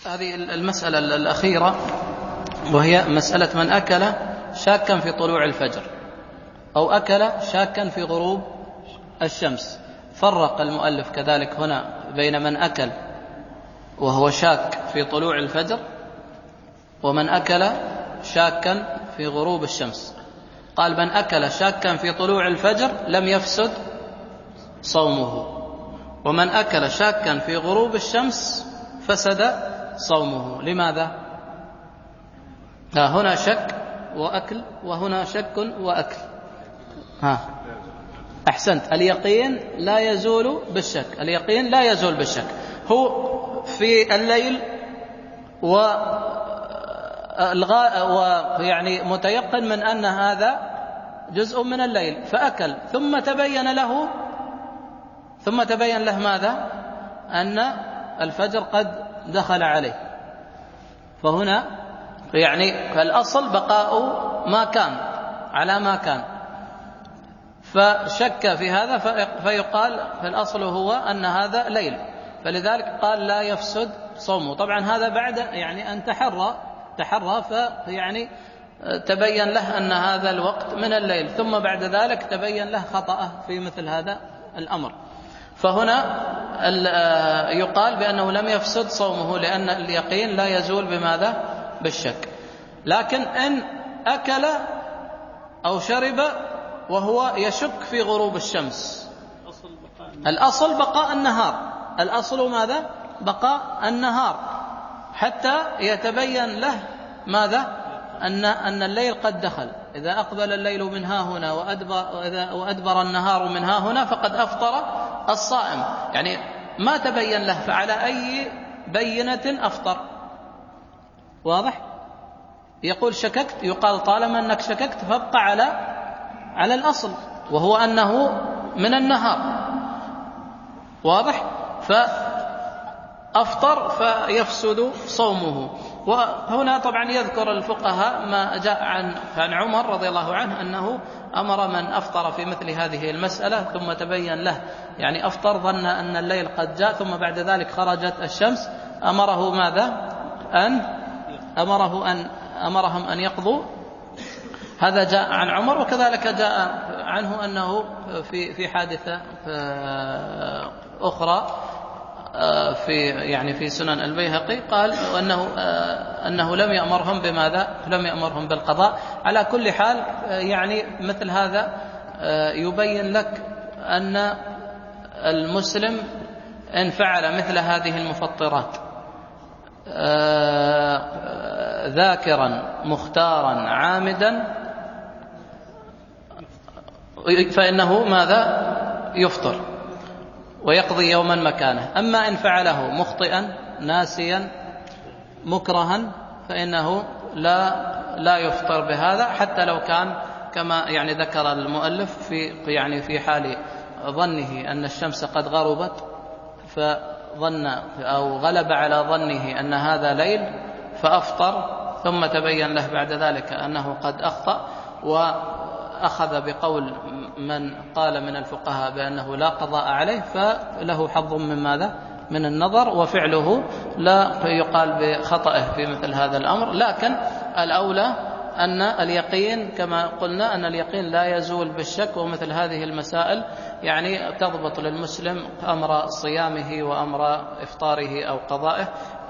هذه المسألة الأخيرة، وهي مسألة من أكل شاكا في طلوع الفجر أو أكل شاكا في غروب الشمس. فرق المؤلف كذلك هنا بين من أكل وهو شاك في طلوع الفجر ومن أكل شاكا في غروب الشمس. قال: من أكل شاكا في طلوع الفجر لم يفسد صومه، ومن أكل شاكا في غروب الشمس فسد صومه. لماذا؟ هنا شك وأكل وهنا شك وأكل. أحسنت. اليقين لا يزول بالشك، اليقين لا يزول بالشك. هو في الليل ويعني متيقن من أن هذا جزء من الليل، فأكل ثم تبين له ماذا؟ أن الفجر قد دخل عليه. فهنا يعني الأصل بقاء ما كان على ما كان، فشك في هذا فيقال في الأصل هو أن هذا ليل، فلذلك قال لا يفسد صومه. طبعا هذا بعد يعني أن تحرى فيعني تبين له أن هذا الوقت من الليل، ثم بعد ذلك تبين له خطأه في مثل هذا الأمر. فهنا يقال بأنه لم يفسد صومه، لأن اليقين لا يزول بماذا؟ بالشك. لكن إن أكل أو شرب وهو يشك في غروب الشمس، الأصل بقاء النهار، الأصل ماذا؟ بقاء النهار حتى يتبين له ماذا؟ أن الليل قد دخل. إذا أقبل الليل من ها هنا وأدبر النهار من ها هنا فقد أفطر الصائم. يعني ما تبين له، فعلى أي بينة أفطر؟ واضح؟ يقول شككت، يقال طالما أنك شككت فابقى على الأصل وهو أنه من النهار. واضح؟ فأفطر فيفسد صومه. وهنا طبعا يذكر الفقهاء ما جاء عن عمر رضي الله عنه أنه أمر من أفطر في مثل هذه المسألة ثم تبين له يعني أفطر ظن أن الليل قد جاء ثم بعد ذلك خرجت الشمس، أمره ماذا؟ أمرهم أن يقضوا. هذا جاء عن عمر. وكذلك جاء عنه أنه في حادثة أخرى في سنن البيهقي قال أنه لم يأمرهم بماذا؟ لم يأمرهم بالقضاء. على كل حال يعني مثل هذا يبين لك أن المسلم إن فعل مثل هذه المفطرات ذاكرا مختارا عامدا فإنه ماذا؟ يفطر ويقضي يوما مكانه. أما إن فعله مخطئا ناسيا مكرها فإنه لا يفطر بهذا، حتى لو كان كما يعني ذكر المؤلف في حال ظنه أن الشمس قد غربت، فظن أو غلب على ظنه أن هذا ليل فأفطر، ثم تبين له بعد ذلك أنه قد أخطأ، وأخذ بقول من قال من الفقهاء بأنه لا قضاء عليه، فله حظ من ماذا؟ من النظر، وفعله لا يقال بخطئه في مثل هذا الأمر. لكن الأولى أن اليقين كما قلنا أن اليقين لا يزول بالشك، ومثل هذه المسائل يعني تضبط للمسلم أمر صيامه وأمر إفطاره أو قضائه.